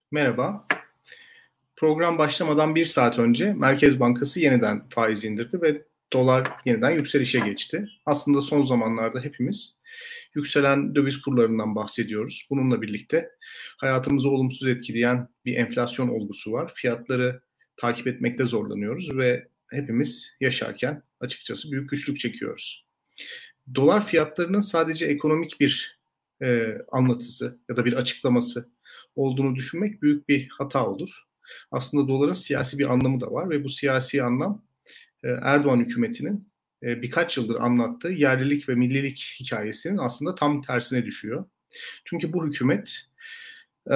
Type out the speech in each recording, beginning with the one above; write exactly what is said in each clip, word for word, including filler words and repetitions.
Merhaba. Program başlamadan bir saat önce Merkez Bankası yeniden faiz indirdi ve dolar yeniden yükselişe geçti. Aslında son zamanlarda hepimiz yükselen döviz kurlarından bahsediyoruz. Bununla birlikte hayatımızı olumsuz etkileyen bir enflasyon olgusu var. Fiyatları takip etmekte zorlanıyoruz ve hepimiz yaşarken açıkçası büyük güçlük çekiyoruz. Dolar fiyatlarının sadece ekonomik bir e, anlatısı ya da bir açıklaması olduğunu düşünmek büyük bir hata olur. Aslında doların siyasi bir anlamı da var ve bu siyasi anlam e, Erdoğan hükümetinin e, birkaç yıldır anlattığı yerlilik ve millilik hikayesinin aslında tam tersine düşüyor. Çünkü bu hükümet e,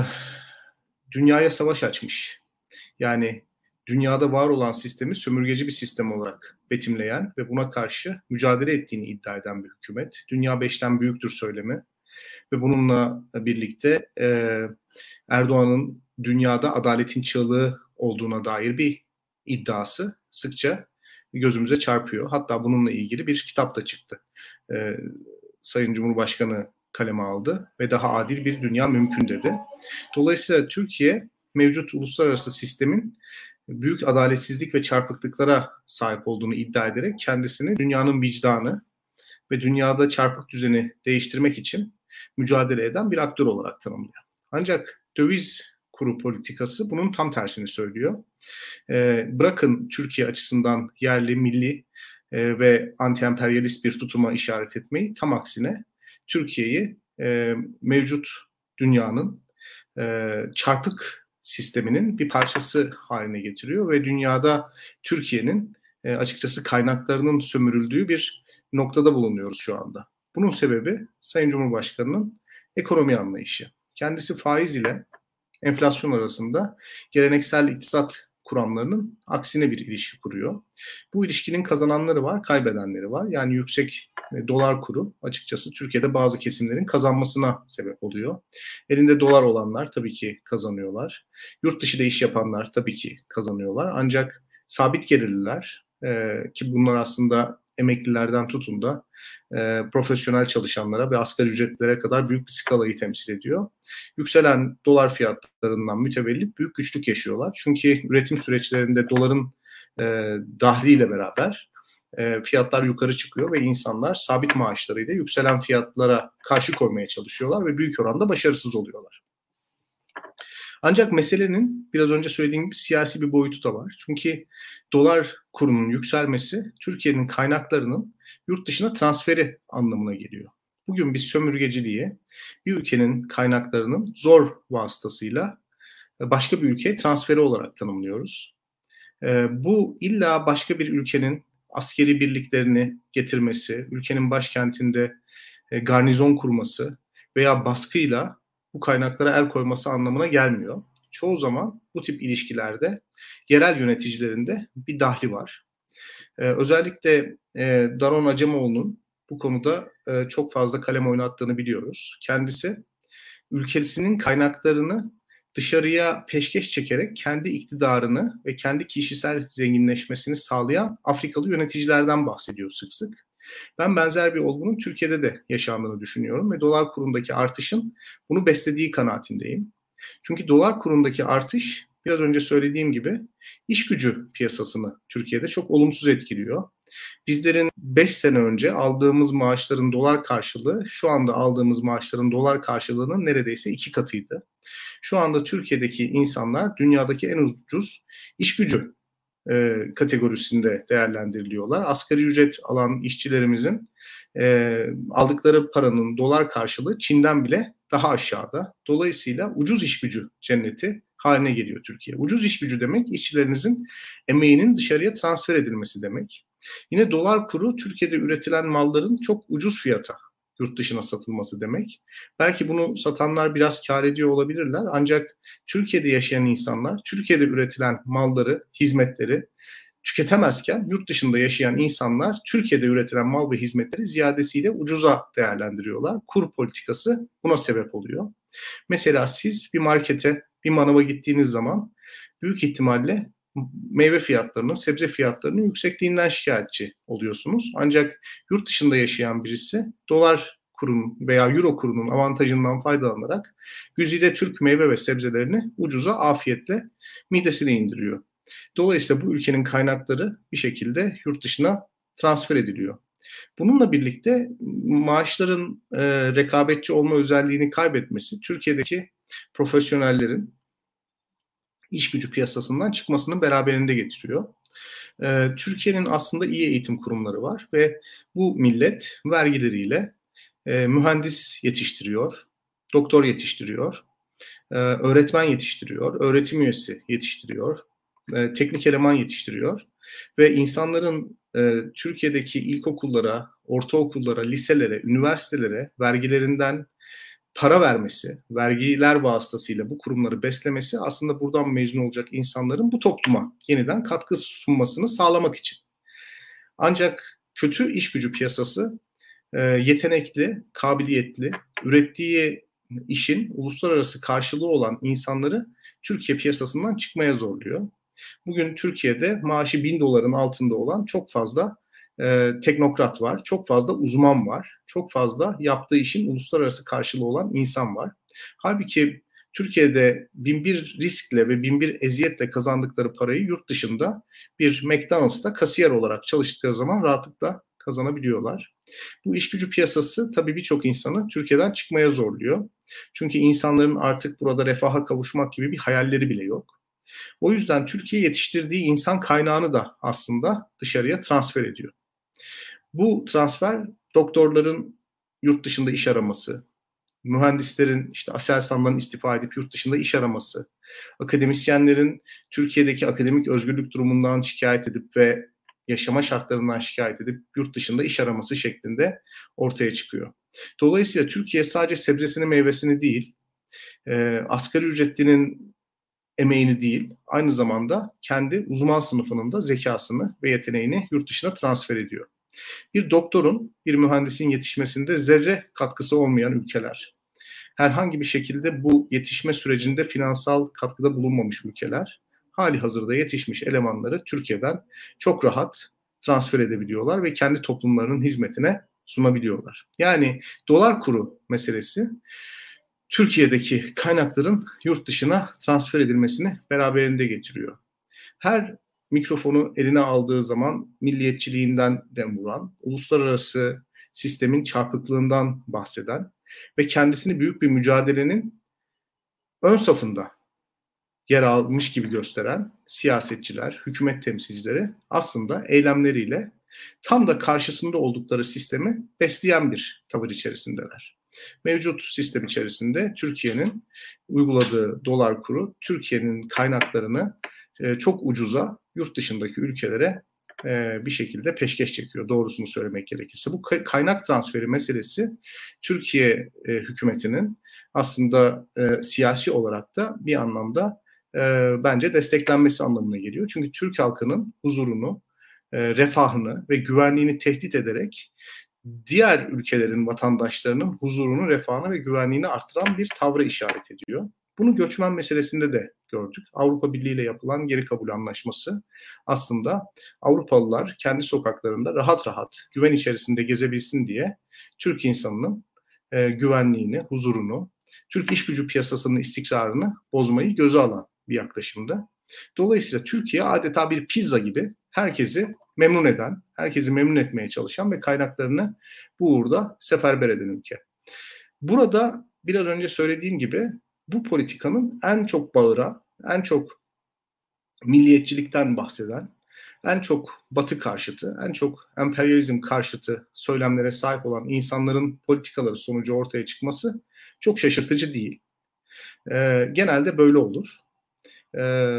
dünyaya savaş açmış. Yani dünyada var olan sistemi sömürgeci bir sistem olarak betimleyen ve buna karşı mücadele ettiğini iddia eden bir hükümet. Dünya beşten büyüktür söylemi ve bununla birlikte e, Erdoğan'ın dünyada adaletin çığlığı olduğuna dair bir iddiası sıkça gözümüze çarpıyor. Hatta bununla ilgili bir kitap da çıktı. E, Sayın Cumhurbaşkanı kaleme aldı ve daha adil bir dünya mümkün dedi. Dolayısıyla Türkiye mevcut uluslararası sistemin büyük adaletsizlik ve çarpıklıklara sahip olduğunu iddia ederek kendisini dünyanın vicdanı ve dünyada çarpık düzeni değiştirmek için mücadele eden bir aktör olarak tanımlıyor. Ancak döviz kuru politikası bunun tam tersini söylüyor. Ee, bırakın Türkiye açısından yerli, milli e, ve anti-emperyalist bir tutuma işaret etmeyi, tam aksine Türkiye'yi e, mevcut dünyanın e, çarpık sisteminin bir parçası haline getiriyor ve dünyada Türkiye'nin e, açıkçası kaynaklarının sömürüldüğü bir noktada bulunuyoruz şu anda. Bunun sebebi Sayın Cumhurbaşkanı'nın ekonomi anlayışı. Kendisi faiz ile enflasyon arasında geleneksel iktisat kuramlarının aksine bir ilişki kuruyor. Bu ilişkinin kazananları var, kaybedenleri var. Yani yüksek dolar kuru açıkçası Türkiye'de bazı kesimlerin kazanmasına sebep oluyor. Elinde dolar olanlar tabii ki kazanıyorlar. Yurt dışında iş yapanlar tabii ki kazanıyorlar. Ancak sabit gelirliler e, ki bunlar aslında emeklilerden tutun da e, profesyonel çalışanlara ve asgari ücretlere kadar büyük bir skalayı temsil ediyor. Yükselen dolar fiyatlarından mütevellit büyük güçlük yaşıyorlar. Çünkü üretim süreçlerinde doların e, dahliyle beraber e, fiyatlar yukarı çıkıyor ve insanlar sabit maaşlarıyla yükselen fiyatlara karşı koymaya çalışıyorlar ve büyük oranda başarısız oluyorlar. Ancak meselenin biraz önce söylediğim gibi siyasi bir boyutu da var. Çünkü dolar kurunun yükselmesi Türkiye'nin kaynaklarının yurt dışına transferi anlamına geliyor. Bugün biz sömürgeciliği bir ülkenin kaynaklarının zor vasıtasıyla başka bir ülkeye transferi olarak tanımlıyoruz. Bu illa başka bir ülkenin askeri birliklerini getirmesi, ülkenin başkentinde garnizon kurması veya baskıyla bu kaynaklara el koyması anlamına gelmiyor. Çoğu zaman bu tip ilişkilerde yerel yöneticilerinde bir dahli var. Ee, özellikle e, Daron Acemoğlu'nun bu konuda e, çok fazla kalem oynattığını biliyoruz. Kendisi ülkesinin kaynaklarını dışarıya peşkeş çekerek kendi iktidarını ve kendi kişisel zenginleşmesini sağlayan Afrikalı yöneticilerden bahsediyor sık sık. Ben benzer bir olgunun Türkiye'de de yaşandığını düşünüyorum ve dolar kurundaki artışın bunu beslediği kanaatindeyim. Çünkü dolar kurundaki artış biraz önce söylediğim gibi iş gücü piyasasını Türkiye'de çok olumsuz etkiliyor. Bizlerin beş sene önce aldığımız maaşların dolar karşılığı şu anda aldığımız maaşların dolar karşılığının neredeyse iki katıydı. Şu anda Türkiye'deki insanlar dünyadaki en ucuz iş gücü e, kategorisinde değerlendiriliyorlar. Asgari ücret alan işçilerimizin e, aldıkları paranın dolar karşılığı Çin'den bile daha aşağıda. Dolayısıyla ucuz iş gücü cenneti haline geliyor Türkiye. Ucuz iş gücü demek işçilerinizin emeğinin dışarıya transfer edilmesi demek. Yine dolar kuru Türkiye'de üretilen malların çok ucuz fiyata yurt dışına satılması demek. Belki bunu satanlar biraz kar ediyor olabilirler ancak Türkiye'de yaşayan insanlar Türkiye'de üretilen malları, hizmetleri tüketemezken yurt dışında yaşayan insanlar Türkiye'de üretilen mal ve hizmetleri ziyadesiyle ucuza değerlendiriyorlar. Kur politikası buna sebep oluyor. Mesela siz bir markete, bir manava gittiğiniz zaman büyük ihtimalle meyve fiyatlarının, sebze fiyatlarının yüksekliğinden şikayetçi oluyorsunuz. Ancak yurt dışında yaşayan birisi dolar kurunun veya euro kurunun avantajından faydalanarak güzide Türk meyve ve sebzelerini ucuza afiyetle midesine indiriyor. Dolayısıyla bu ülkenin kaynakları bir şekilde yurt dışına transfer ediliyor. Bununla birlikte maaşların e, rekabetçi olma özelliğini kaybetmesi Türkiye'deki profesyonellerin iş gücü piyasasından çıkmasını beraberinde getiriyor. E, Türkiye'nin aslında iyi eğitim kurumları var ve bu millet vergileriyle e, mühendis yetiştiriyor, doktor yetiştiriyor, e, öğretmen yetiştiriyor, öğretim üyesi yetiştiriyor, e, teknik eleman yetiştiriyor ve insanların e, Türkiye'deki ilkokullara, ortaokullara, liselere, üniversitelere vergilerinden para vermesi, vergiler vasıtasıyla bu kurumları beslemesi aslında buradan mezun olacak insanların bu topluma yeniden katkı sunmasını sağlamak için. Ancak kötü iş gücü piyasası e, yetenekli, kabiliyetli, ürettiği işin uluslararası karşılığı olan insanları Türkiye piyasasından çıkmaya zorluyor. Bugün Türkiye'de maaşı bin doların altında olan çok fazla e, teknokrat var, çok fazla uzman var, çok fazla yaptığı işin uluslararası karşılığı olan insan var. Halbuki Türkiye'de bin bir riskle ve bin bir eziyetle kazandıkları parayı yurt dışında bir McDonald's'ta kasiyer olarak çalıştıkları zaman rahatlıkla kazanabiliyorlar. Bu iş gücü piyasası tabii birçok insanı Türkiye'den çıkmaya zorluyor. Çünkü insanların artık burada refaha kavuşmak gibi bir hayalleri bile yok. O yüzden Türkiye yetiştirdiği insan kaynağını da aslında dışarıya transfer ediyor. Bu transfer doktorların yurt dışında iş araması, mühendislerin işte Aselsan'dan istifa edip yurt dışında iş araması, akademisyenlerin Türkiye'deki akademik özgürlük durumundan şikayet edip ve yaşama şartlarından şikayet edip yurt dışında iş araması şeklinde ortaya çıkıyor. Dolayısıyla Türkiye sadece sebzesini meyvesini değil, e, asgari ücretlinin emeğini değil, aynı zamanda kendi uzman sınıfının da zekasını ve yeteneğini yurt dışına transfer ediyor. Bir doktorun, bir mühendisin yetişmesinde zerre katkısı olmayan ülkeler, herhangi bir şekilde bu yetişme sürecinde finansal katkıda bulunmamış ülkeler, hali hazırda yetişmiş elemanları Türkiye'den çok rahat transfer edebiliyorlar ve kendi toplumlarının hizmetine sunabiliyorlar. Yani dolar kuru meselesi, Türkiye'deki kaynakların yurt dışına transfer edilmesini beraberinde getiriyor. Her mikrofonu eline aldığı zaman milliyetçiliğinden dem vuran, uluslararası sistemin çarpıklığından bahseden ve kendisini büyük bir mücadelenin ön safında yer almış gibi gösteren siyasetçiler, hükümet temsilcileri aslında eylemleriyle tam da karşısında oldukları sistemi besleyen bir tavır içerisindeler. Mevcut sistem içerisinde Türkiye'nin uyguladığı dolar kuru, Türkiye'nin kaynaklarını e, çok ucuza yurt dışındaki ülkelere e, bir şekilde peşkeş çekiyor. Doğrusunu söylemek gerekirse. Bu kaynak transferi meselesi Türkiye e, hükümetinin aslında e, siyasi olarak da bir anlamda e, bence desteklenmesi anlamına geliyor. Çünkü Türk halkının huzurunu, e, refahını ve güvenliğini tehdit ederek diğer ülkelerin vatandaşlarının huzurunu, refahını ve güvenliğini arttıran bir tavra işaret ediyor. Bunu göçmen meselesinde de gördük. Avrupa Birliği ile yapılan geri kabul anlaşması aslında Avrupalılar kendi sokaklarında rahat rahat güven içerisinde gezebilsin diye Türk insanının e, güvenliğini, huzurunu, Türk iş gücü piyasasının istikrarını bozmayı göze alan bir yaklaşımdı. Dolayısıyla Türkiye adeta bir pizza gibi herkesi memnun eden, herkesi memnun etmeye çalışan ve kaynaklarını bu uğurda seferber eden ülke. Burada biraz önce söylediğim gibi bu politikanın en çok bağıran, en çok milliyetçilikten bahseden, en çok Batı karşıtı, en çok emperyalizm karşıtı söylemlere sahip olan insanların politikaları sonucu ortaya çıkması çok şaşırtıcı değil. Ee, genelde böyle olur. Ee,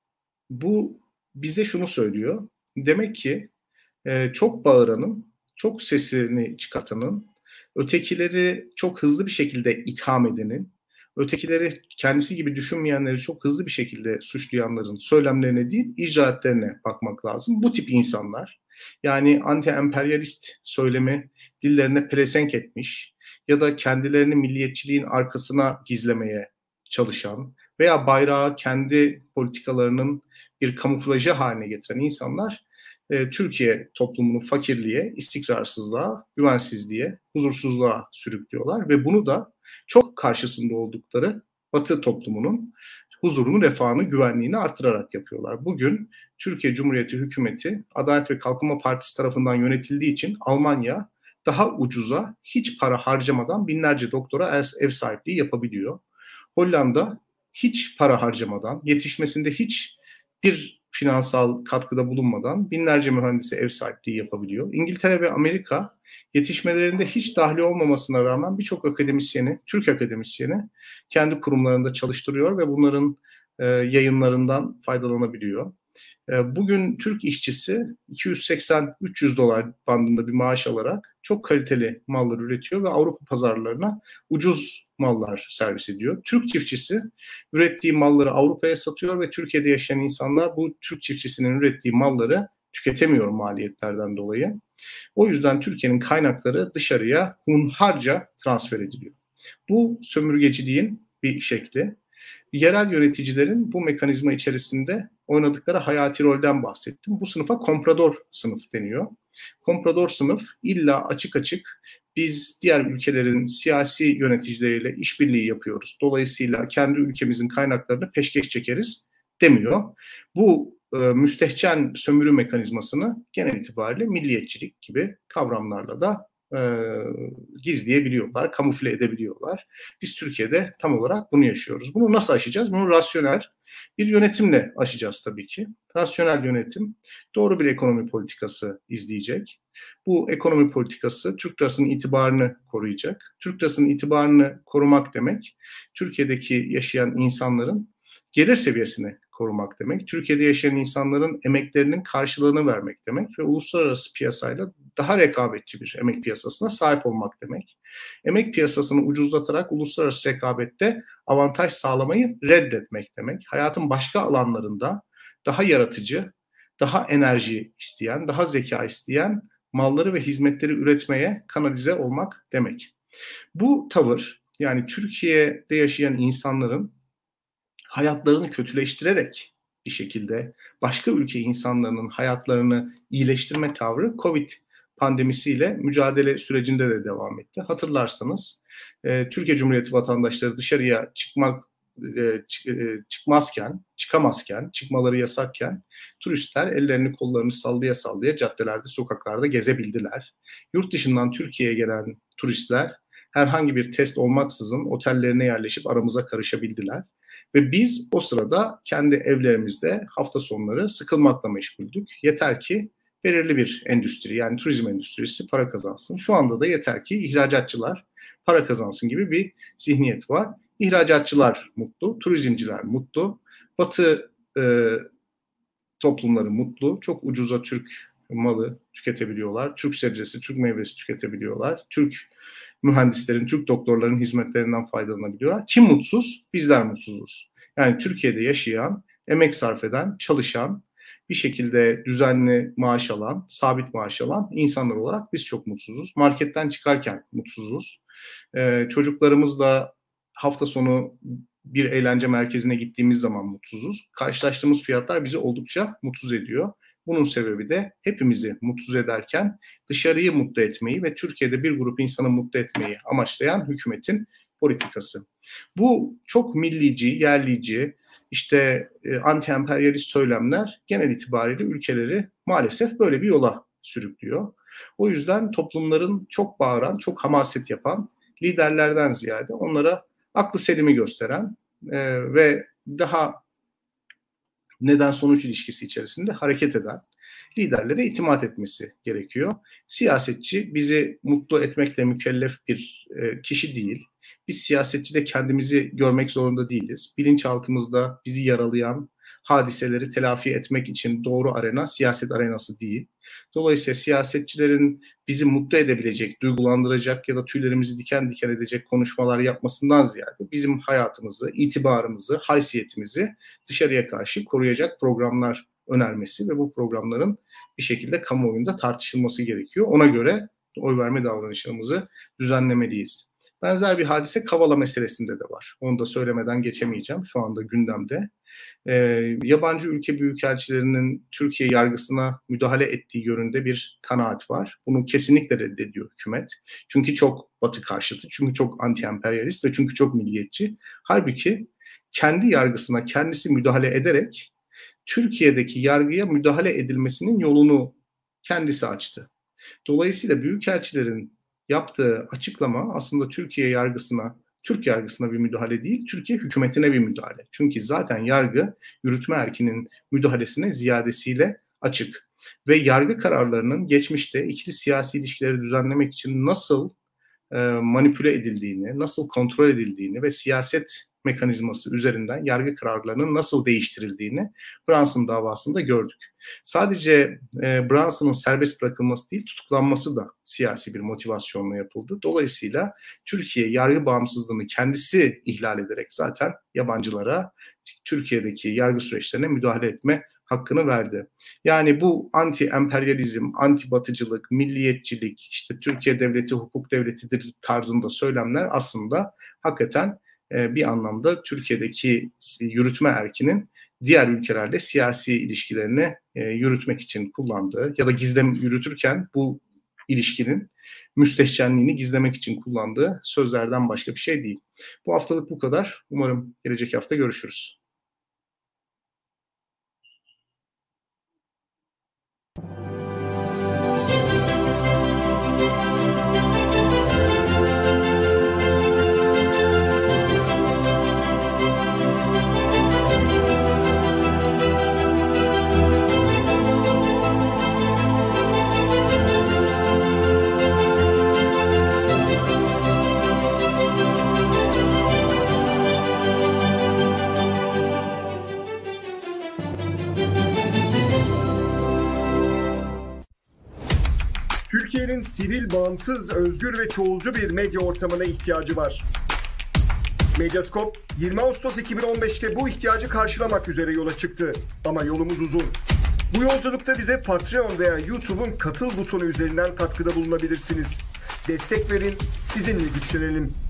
bu bize şunu söylüyor. Demek ki e, çok bağıranın, çok sesini çıkartanın, ötekileri çok hızlı bir şekilde itham edenin, ötekileri kendisi gibi düşünmeyenleri çok hızlı bir şekilde suçlayanların söylemlerine değil, icraatlerine bakmak lazım. Bu tip insanlar, yani anti-emperyalist söylemi dillerine pelesenk etmiş ya da kendilerini milliyetçiliğin arkasına gizlemeye çalışan veya bayrağı kendi politikalarının bir kamuflajı haline getiren insanlar e, Türkiye toplumunu fakirliğe, istikrarsızlığa, güvensizliğe, huzursuzluğa sürüklüyorlar ve bunu da çok karşısında oldukları Batı toplumunun huzurunu, refahını, güvenliğini artırarak yapıyorlar. Bugün Türkiye Cumhuriyeti hükümeti Adalet ve Kalkınma Partisi tarafından yönetildiği için Almanya daha ucuza, hiç para harcamadan binlerce doktora ev sahipliği yapabiliyor. Hollanda hiç para harcamadan, yetişmesinde hiç bir finansal katkıda bulunmadan binlerce mühendise ev sahipliği yapabiliyor. İngiltere ve Amerika yetişmelerinde hiç dahli olmamasına rağmen birçok akademisyeni, Türk akademisyeni kendi kurumlarında çalıştırıyor ve bunların e, yayınlarından faydalanabiliyor. E, bugün Türk işçisi iki yüz seksen üç yüz dolar bandında bir maaş alarak çok kaliteli mallar üretiyor ve Avrupa pazarlarına ucuz mallar servis ediyor. Türk çiftçisi ürettiği malları Avrupa'ya satıyor ve Türkiye'de yaşayan insanlar bu Türk çiftçisinin ürettiği malları tüketemiyor maliyetlerden dolayı. O yüzden Türkiye'nin kaynakları dışarıya hunharca transfer ediliyor. Bu sömürgeciliğin bir şekli. Yerel yöneticilerin bu mekanizma içerisinde oynadıkları hayati rolden bahsettim. Bu sınıfa komprador sınıf deniyor. Komprador sınıf illa açık açık biz diğer ülkelerin siyasi yöneticileriyle işbirliği yapıyoruz. Dolayısıyla kendi ülkemizin kaynaklarını peşkeş çekeriz demiyor. Bu e, müstehcen sömürü mekanizmasını genel itibariyle milliyetçilik gibi kavramlarla da e, gizleyebiliyorlar, kamufle edebiliyorlar. Biz Türkiye'de tam olarak bunu yaşıyoruz. Bunu nasıl aşacağız? Bunu rasyonel bir yönetimle aşacağız tabii ki. Rasyonel yönetim doğru bir ekonomi politikası izleyecek. Bu ekonomi politikası Türk lirasının itibarını koruyacak. Türk lirasının itibarını korumak demek, Türkiye'deki yaşayan insanların gelir seviyesini korumak demek, Türkiye'de yaşayan insanların emeklerinin karşılığını vermek demek ve uluslararası piyasayla daha rekabetçi bir emek piyasasına sahip olmak demek. Emek piyasasını ucuzlatarak uluslararası rekabette avantaj sağlamayı reddetmek demek. Hayatın başka alanlarında daha yaratıcı, daha enerji isteyen, daha zeka isteyen malları ve hizmetleri üretmeye kanalize olmak demek. Bu tavır, yani Türkiye'de yaşayan insanların hayatlarını kötüleştirerek bir şekilde başka ülke insanlarının hayatlarını iyileştirme tavrı Covid pandemisiyle mücadele sürecinde de devam etti. Hatırlarsanız e, Türkiye Cumhuriyeti vatandaşları dışarıya çıkmak e, çıkmazken, çıkamazken, çıkmaları yasakken turistler ellerini kollarını sallaya sallaya caddelerde, sokaklarda gezebildiler. Yurt dışından Türkiye'ye gelen turistler herhangi bir test olmaksızın otellerine yerleşip aramıza karışabildiler. Ve biz o sırada kendi evlerimizde hafta sonları sıkılmakla meşguldük. Yeter ki belirli bir endüstri, yani turizm endüstrisi para kazansın. Şu anda da yeter ki ihracatçılar para kazansın gibi bir zihniyet var. İhracatçılar mutlu, turizmciler mutlu, Batı e, toplumları mutlu, çok ucuza Türk malı tüketebiliyorlar, Türk sebzesi, Türk meyvesi tüketebiliyorlar, Türk mühendislerin, Türk doktorların hizmetlerinden faydalanabiliyorlar. Kim mutsuz? Bizler mutsuzuz. Yani Türkiye'de yaşayan, emek sarf eden, çalışan, bir şekilde düzenli maaş alan, sabit maaş alan insanlar olarak biz çok mutsuzuz. Marketten çıkarken mutsuzuz. Ee, çocuklarımızla hafta sonu bir eğlence merkezine gittiğimiz zaman mutsuzuz. Karşılaştığımız fiyatlar bizi oldukça mutsuz ediyor. Bunun sebebi de hepimizi mutsuz ederken dışarıyı mutlu etmeyi ve Türkiye'de bir grup insanı mutlu etmeyi amaçlayan hükümetin politikası. Bu çok millici, yerlici, işte e, anti-emperyalist söylemler genel itibariyle ülkeleri maalesef böyle bir yola sürüklüyor. O yüzden toplumların çok bağıran, çok hamaset yapan liderlerden ziyade onlara aklı selimi gösteren e, ve daha neden-sonuç ilişkisi içerisinde hareket eden liderlere itimat etmesi gerekiyor. Siyasetçi bizi mutlu etmekle mükellef bir e, kişi değil. Biz siyasetçi de kendimizi görmek zorunda değiliz. Bilinçaltımızda bizi yaralayan hadiseleri telafi etmek için doğru arena siyaset arenası değil. Dolayısıyla siyasetçilerin bizi mutlu edebilecek, duygulandıracak ya da tüylerimizi diken diken edecek konuşmalar yapmasından ziyade bizim hayatımızı, itibarımızı, haysiyetimizi dışarıya karşı koruyacak programlar önermesi ve bu programların bir şekilde kamuoyunda tartışılması gerekiyor. Ona göre oy verme davranışlarımızı düzenlemeliyiz. Benzer bir hadise Kavala meselesinde de var. Onu da söylemeden geçemeyeceğim. Şu anda gündemde. Ee, yabancı ülke büyükelçilerinin Türkiye yargısına müdahale ettiği yönünde bir kanaat var. Bunu kesinlikle reddediyor hükümet. Çünkü çok Batı karşıtı, çünkü çok anti-emperyalist ve çünkü çok milliyetçi. Halbuki kendi yargısına kendisi müdahale ederek Türkiye'deki yargıya müdahale edilmesinin yolunu kendisi açtı. Dolayısıyla büyükelçilerin yaptığı açıklama aslında Türkiye yargısına, Türk yargısına bir müdahale değil, Türkiye hükümetine bir müdahale. Çünkü zaten yargı yürütme erkinin müdahalesine ziyadesiyle açık. Ve yargı kararlarının geçmişte ikili siyasi ilişkileri düzenlemek için nasıl e, manipüle edildiğini, nasıl kontrol edildiğini ve siyaset mekanizması üzerinden yargı kararlarının nasıl değiştirildiğini Brunson davasında gördük. Sadece e, Brunson'ın serbest bırakılması değil, tutuklanması da siyasi bir motivasyonla yapıldı. Dolayısıyla Türkiye yargı bağımsızlığını kendisi ihlal ederek zaten yabancılara Türkiye'deki yargı süreçlerine müdahale etme hakkını verdi. Yani bu anti-emperyalizm, anti-batıcılık, milliyetçilik, işte Türkiye devleti hukuk devletidir tarzında söylemler aslında hakikaten e, bir anlamda Türkiye'deki yürütme erkinin diğer ülkelerle siyasi ilişkilerini e, yürütmek için kullandığı ya da gizlem yürütürken bu ilişkinin müstehcenliğini gizlemek için kullandığı sözlerden başka bir şey değil. Bu haftalık bu kadar. Umarım gelecek hafta görüşürüz. Türkiye'nin sivil, bağımsız, özgür ve çoğulcu bir medya ortamına ihtiyacı var. Medyascope, yirmi Ağustos iki bin on beş'te bu ihtiyacı karşılamak üzere yola çıktı. Ama yolumuz uzun. Bu yolculukta bize Patreon veya YouTube'un katıl butonu üzerinden katkıda bulunabilirsiniz. Destek verin, sizinle güçlenelim.